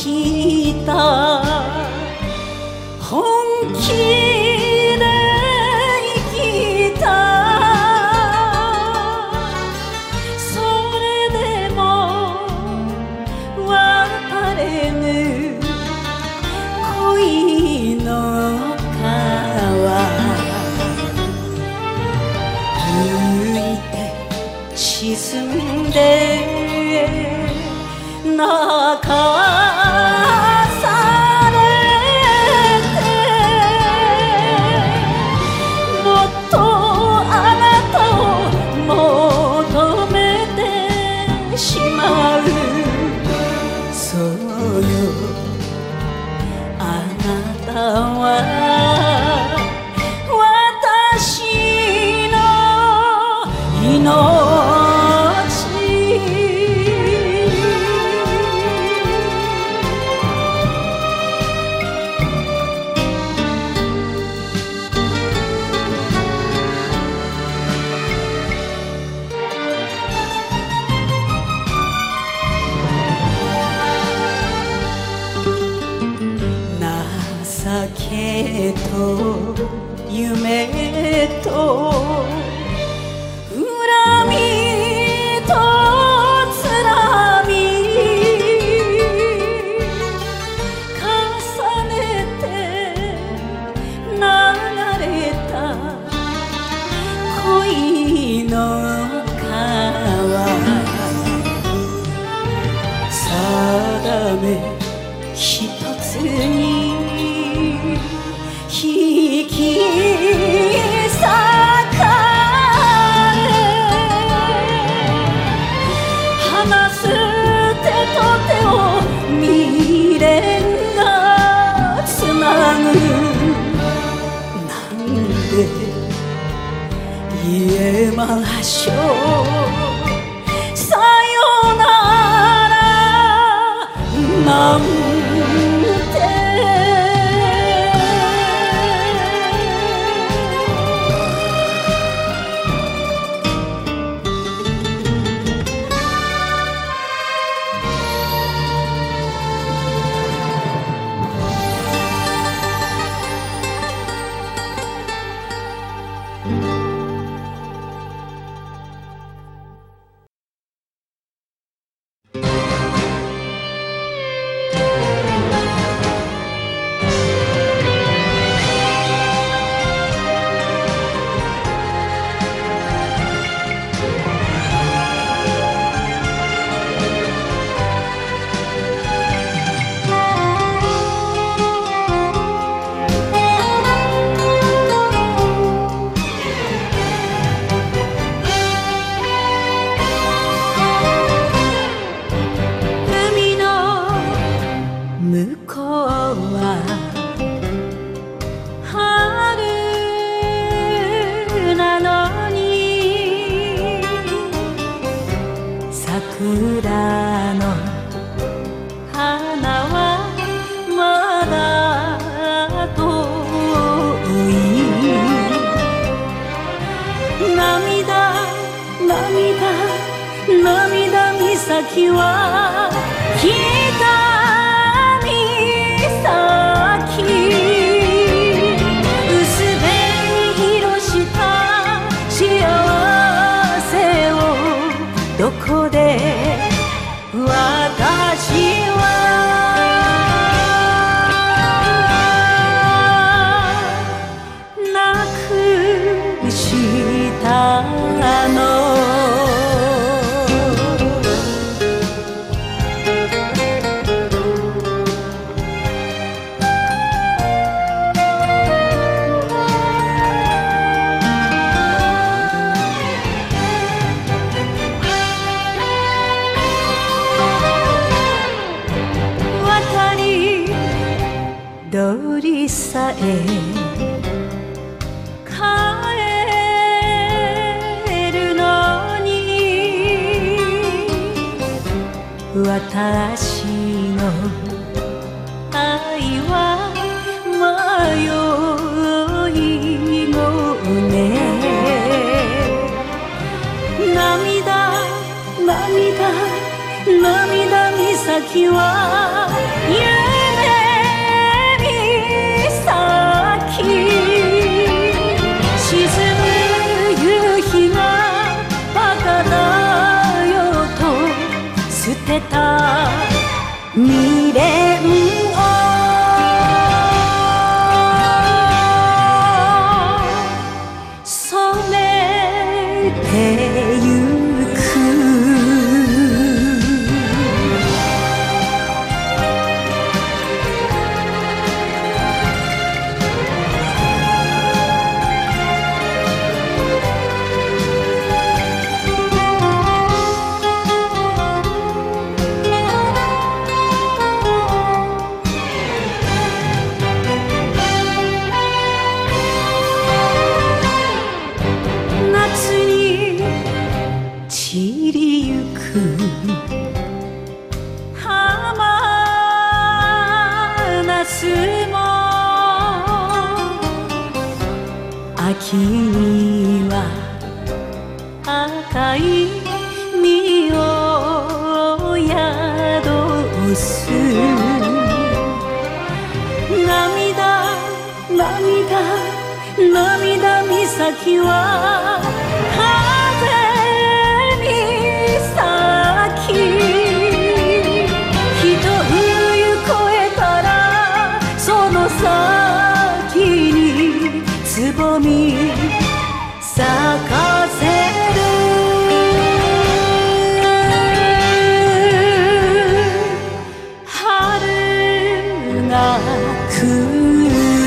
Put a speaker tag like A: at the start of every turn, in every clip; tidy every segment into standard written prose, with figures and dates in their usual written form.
A: きた本気で生きたそれでも別れぬ恋の川浮いて沈んで泣かされてもっとあなたを求めてしまうそうよあなたは私の命情けと夢と恨みとつらみ重ねて流れた恋の川定め一つに引き裂かれ離す手と手を未練がつなぐなんで言えましょうさよならなんて向こうは春なのに桜の花はまだ遠い涙岬は北どこで私はなくしたの通りさえ帰るのに私の愛は迷い子ね涙岬は未練を染めてゆく散りゆく浜那須も秋には赤い実を宿す涙涙涙岬はつぼみ咲かせる春が来る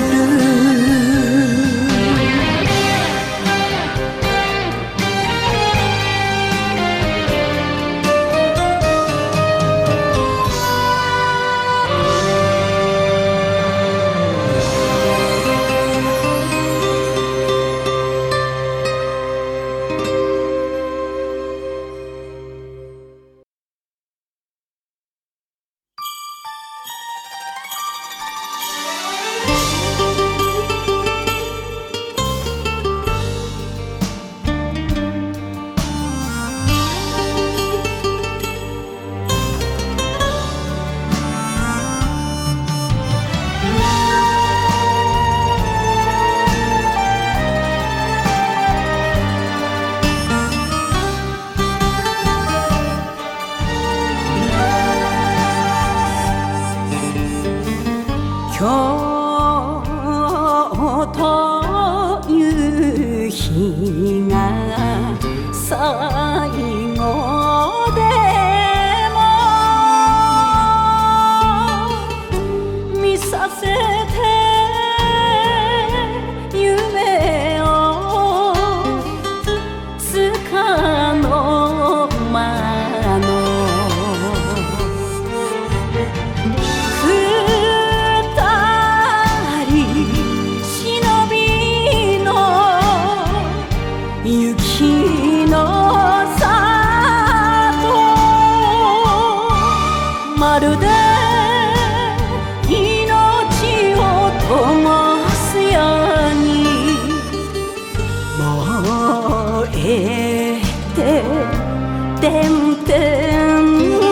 A: 今日という日が最後でも見させて夢をつかの間の雪の里まるで命を灯すように燃えててんてん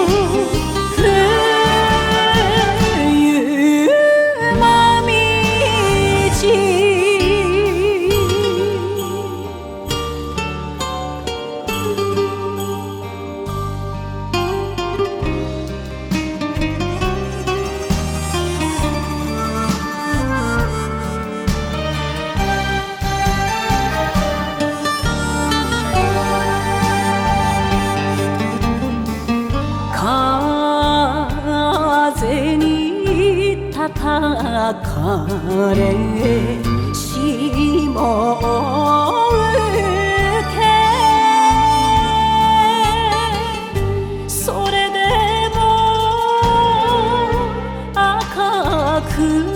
A: 風に叩かれ霜を受けそれでも赤く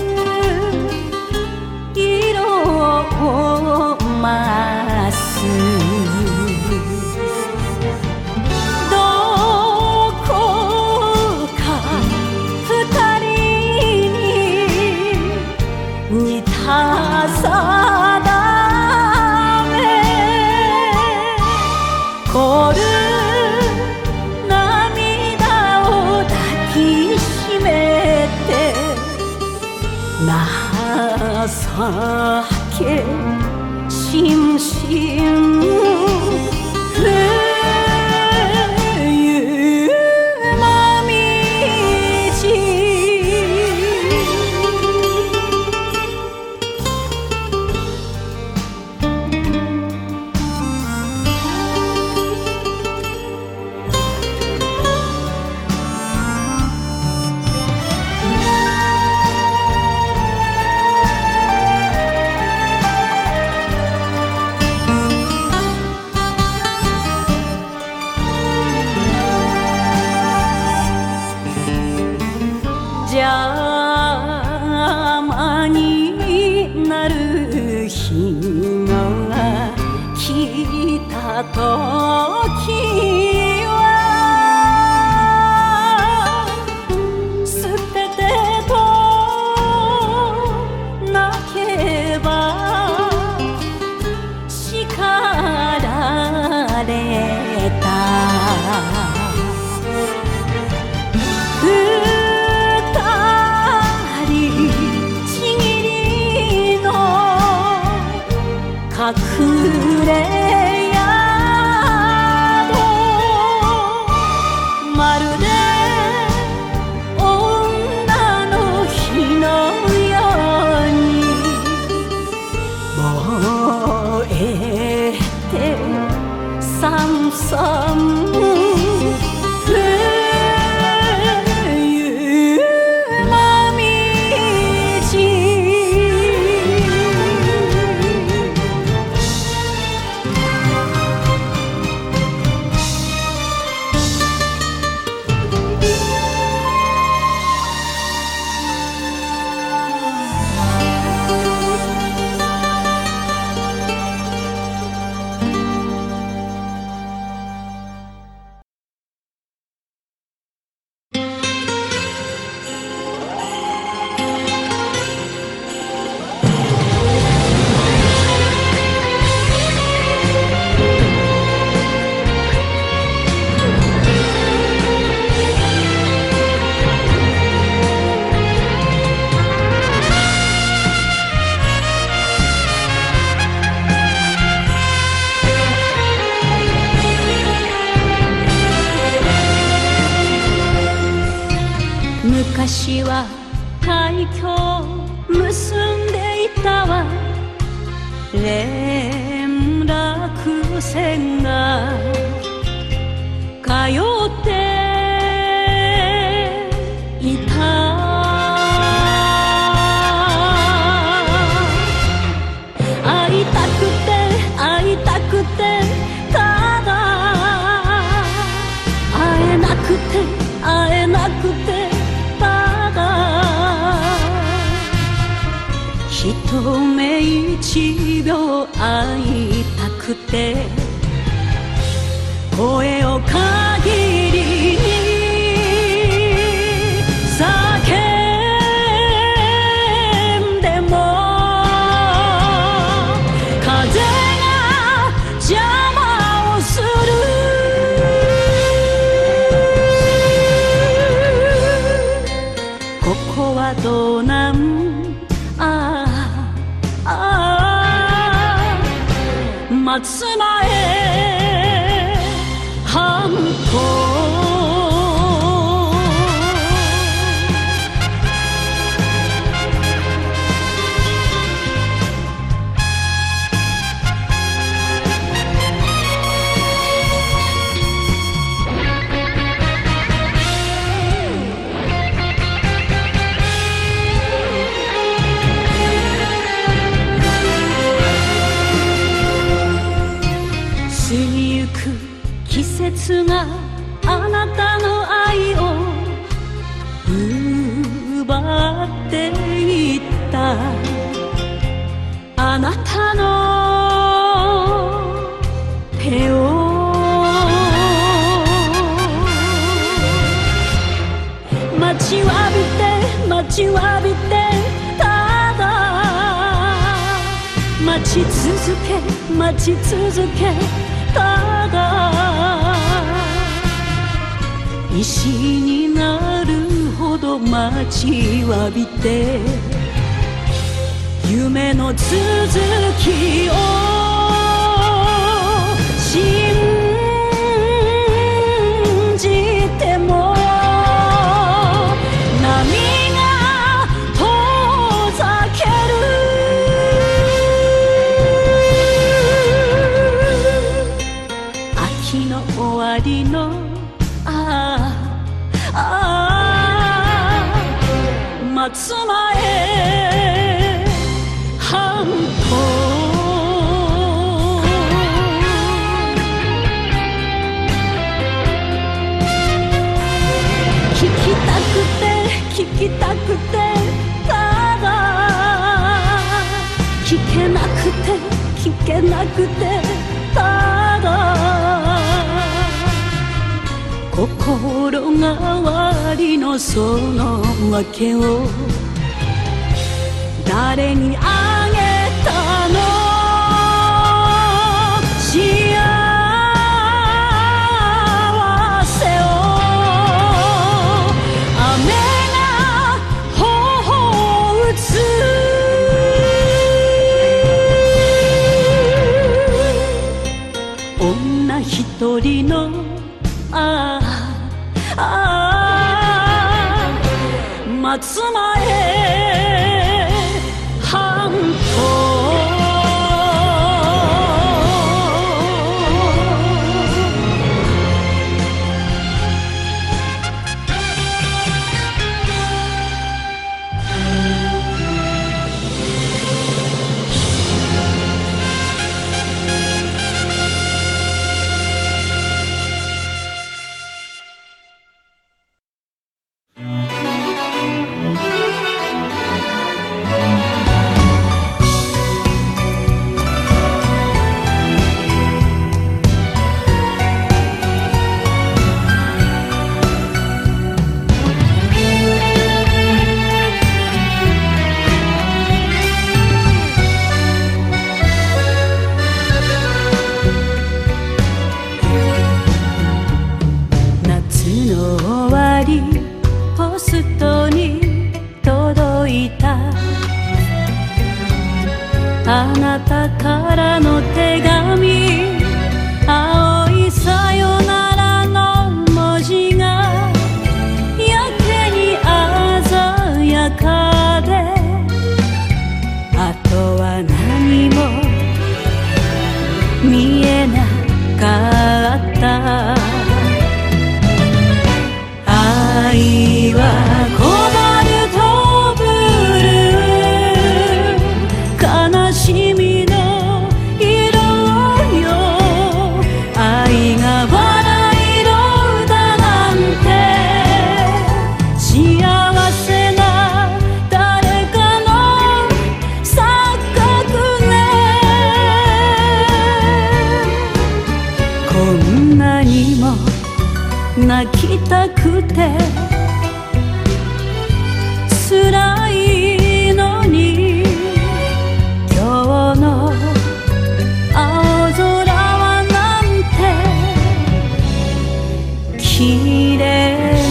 A: 色を増す似た定かけしんしん冬もみじ邪魔になる日が来た時は捨ててと泣けば叱られた隠れ宿まるで女の日のように燃えてさんさん昔は海峡結んでいたわ連絡船が通っていた会いたくて会いたくてただ会えなくて会えなくて一目一秒会いたくて声を限りに叫んでも風が邪魔をするここは道南松前半島過ぎゆく季節があなたの愛を奪っていったあなたの手を待ちわびて待ちわびてただ待ち続け待ち続けただ石になるほど待ちわびて夢の続きを信じても波が遠ざける秋の終わりの松前半島聞きたくて聞きたくてただ聞けなくて聞けなくてただ心変わりのその訳を誰にあげたの幸せを雨が頬を打つ女一人の松前半島ポストに届いたあなたからの手紙青いさよならの文字がやけに鮮やかであとは何も見えなかった愛はコバルトブルー悲しみの色よ愛がバラ色だなんて幸せな誰かの錯覚ねこんなにも泣きたくて辛いのに今日の青空はなんて綺麗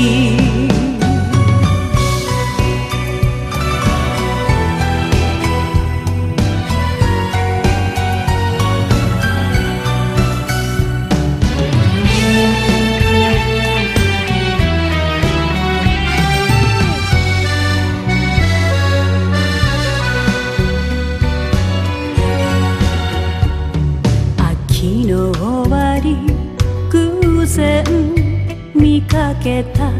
A: 偶然見かけた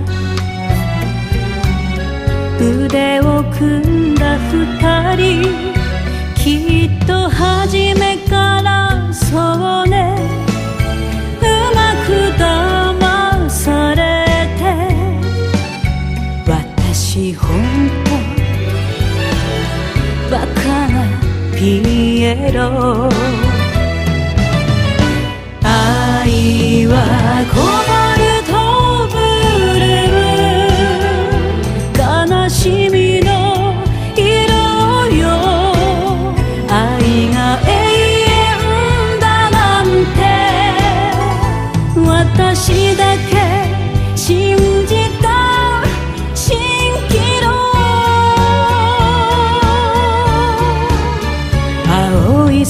A: 腕を組んだ二人きっと初めからそうねうまく騙されて私ほんとバカなピエロ愛はコバルトブルー悲しみの色よ愛が永遠だなんて私だけ信じた蜃気楼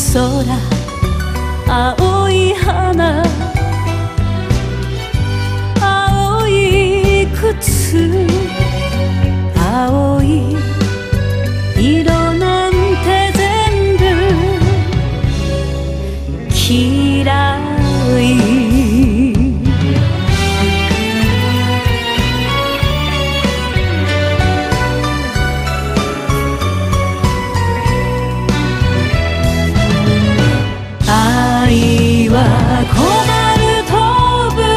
A: 空青い花青い靴青い色なんて全部嫌い愛はコバルトブ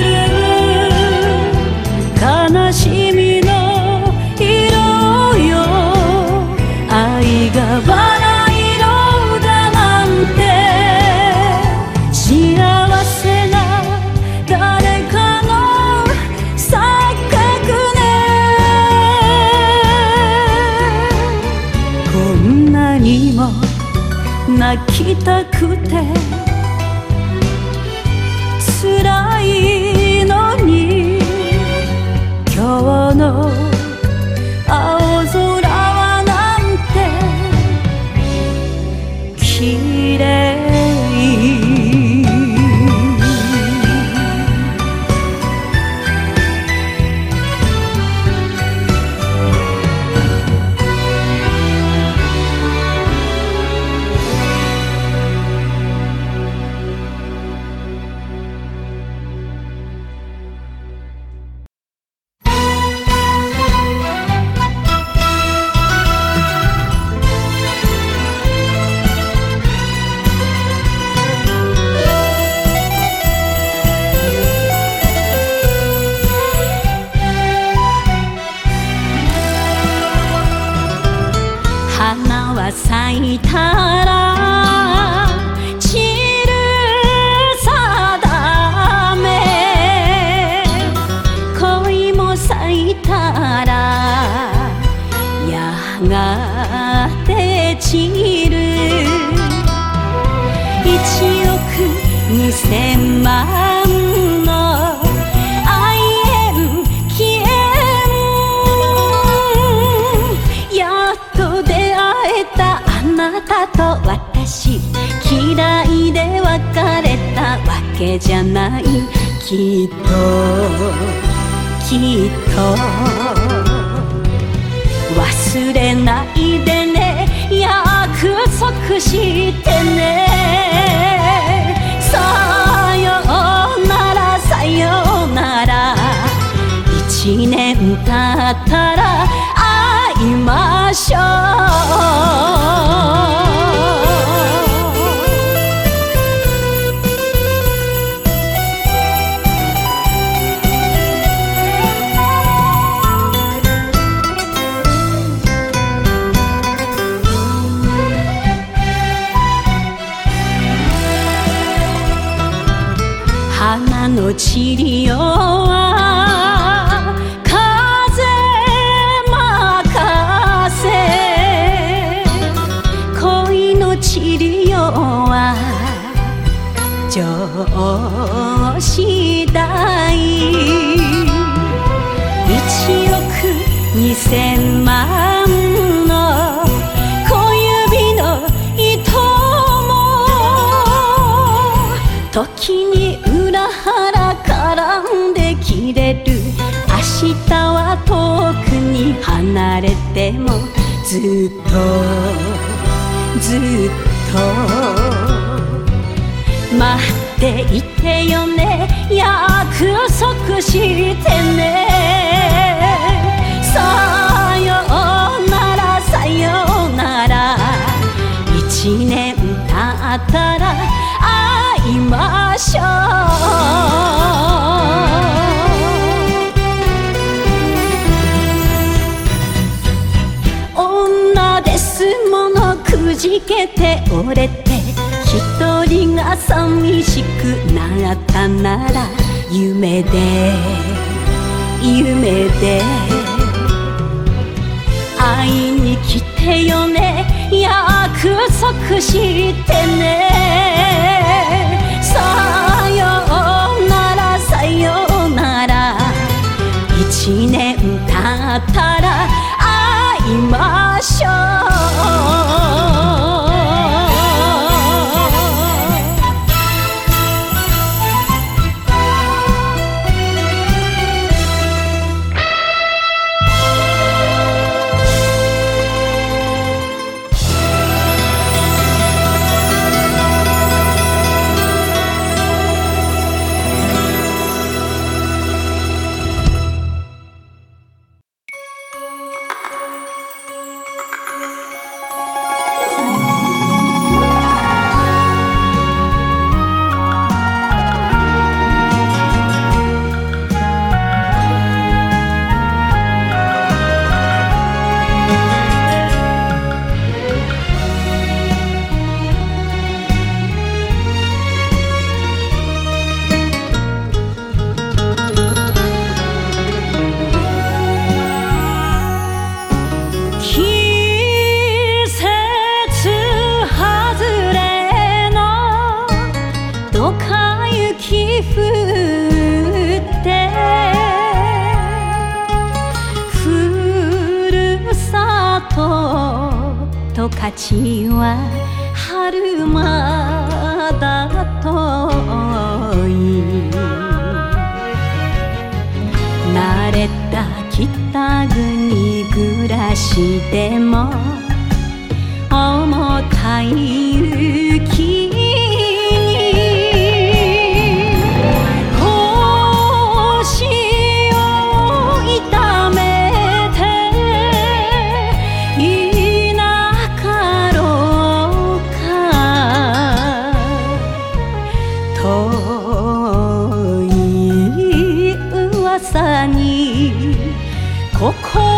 A: ルー悲しみの色よ愛がバラ色だなんて幸せな誰かの錯覚ねこんなにも泣きたくて辛いのに今日の青空はなんて綺麗花は咲いたら散る定め恋も咲いたらやがて散る1億2000万の愛縁消えんやっと出会えたあなたと私嫌いで別れたわけじゃないきっと忘れないでね約束してねさよならさよなら1年経ったら会いましょう花の散りよは風任せ恋の散りよは上次第1億2000万の小指の糸も時に裏腹絡んで切れる明日は遠くに離れてもずっと待っていてよね約束してねさよならさよなら1年経ったら会いましょう女ですものくじけて折れて一人が寂しくなったなら夢で会いに来てよね約束してねさよならさよなら1年経ったら会いましょう降ってふるさと十勝は春まだ遠い慣れた北国暮らしでも重たい雪に腰を痛めていなかろうか遠い噂に心